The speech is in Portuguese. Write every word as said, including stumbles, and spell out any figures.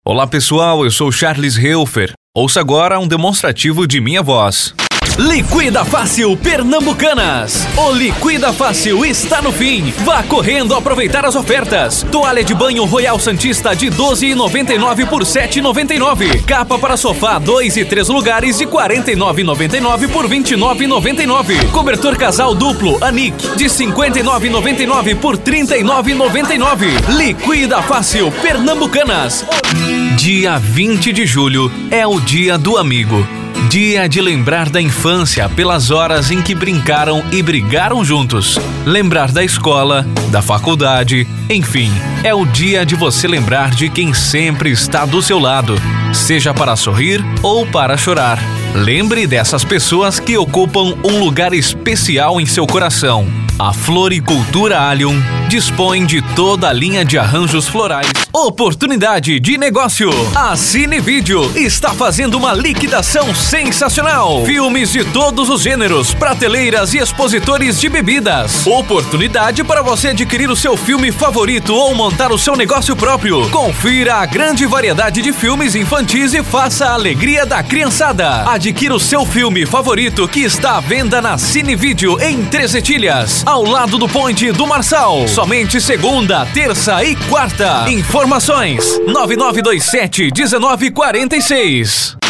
Olá pessoal, eu sou Charles Helfer. Ouça agora um demonstrativo de minha voz. Liquida Fácil Pernambucanas. O Liquida Fácil está no fim. Vá correndo aproveitar as ofertas. Toalha de banho Royal Santista de doze reais e noventa e nove centavos por sete reais e noventa e nove centavos. Capa para sofá dois e três lugares de quarenta e nove reais e noventa e nove centavos por vinte e nove reais e noventa e nove centavos. Cobertor casal duplo Anic de cinquenta e nove reais e noventa e nove centavos por trinta e nove reais e noventa e nove centavos. Liquida Fácil Pernambucanas. Dia vinte de julho é o dia do amigo. Dia de lembrar da infância pelas horas em que brincaram e brigaram juntos. Lembrar da escola, da faculdade, enfim, é o dia de você lembrar de quem sempre está do seu lado, seja para sorrir ou para chorar. Lembre dessas pessoas que ocupam um lugar especial em seu coração. A Floricultura Allium dispõe de toda a linha de arranjos florais. Oportunidade de negócio. A Cinevídeo está fazendo uma liquidação sensacional. Filmes de todos os gêneros, prateleiras e expositores de bebidas. Oportunidade para você adquirir o seu filme favorito ou montar o seu negócio próprio. Confira a grande variedade de filmes infantis e faça a alegria da criançada. Adquira o seu filme favorito que está à venda na Cinevídeo em Três Etilhas, ao lado do Ponte do Marçal. Somente segunda, terça e quarta. Informações nove nove dois sete um nove quatro seis.